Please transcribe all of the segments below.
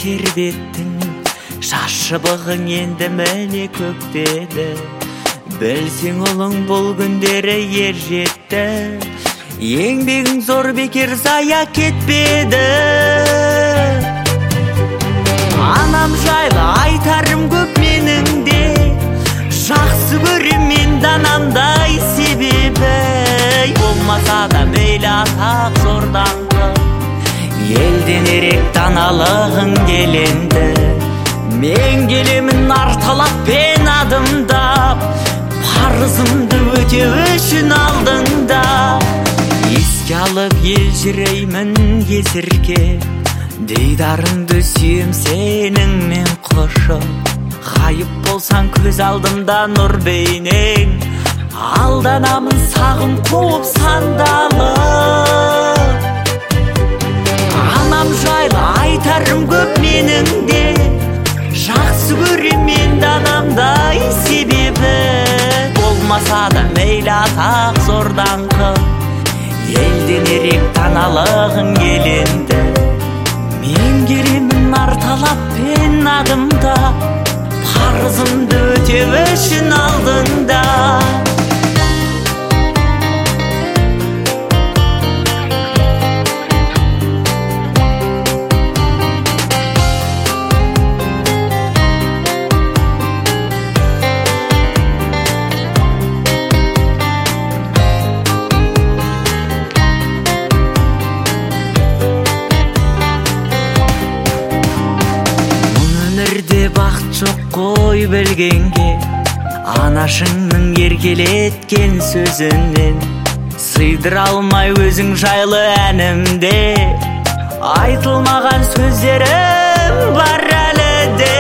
шербеттің шашыбығың енді міне көктеді. Білсең ұлың бұл күндері ер жетті, еңбегің зор бекер зая кетпеді. Анам жайлы айтарым көп менің де, жақсы көрем мен данамдай себебі. Болмаса да мейлі атақ зорданғы, елден ерек даналығың келенді. Мен келемін арталап пен адымдап, парызымды өтеу үшін алдыңда. Еске алып елжіреймін есірке, дейдарыңды сүйем сенің мен құшып. Ғайып болсаң көз алдымда нұр бейнең, алданамын сағым қуып сандалып. Анам жайлы айтарым көп менің де, жақсы көрем мен данамдай себебі. Болмаса да мейлі атақ зорданғы, елден ерек даналығың келенді. Мен келемін арталап пен адымда, парызымды өтеу үшін алдыңда. Бақыт жоқ қой білгенге, анашыңның еркелеткен сөзінен. Сыйдыра алмай өзің жайлы әнімде, айтылмаған сөздерім бар әлі де.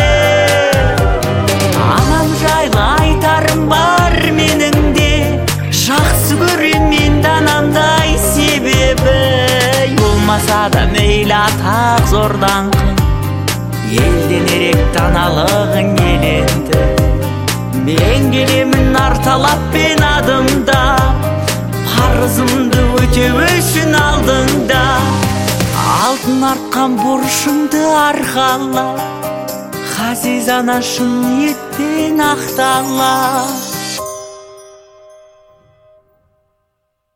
Анам жайлы айтарым бар менің де, жақсы көрем мен данамдай себебі. Болмаса да мейлі атақ зорданғы, елден ерек даналығың келенді. Мен келемін арталап пен адымда, парызымды өтеу үшін алдыңда. Алтын артқан борышыңды арқала, ғазиз анашың ниетпен ақтала.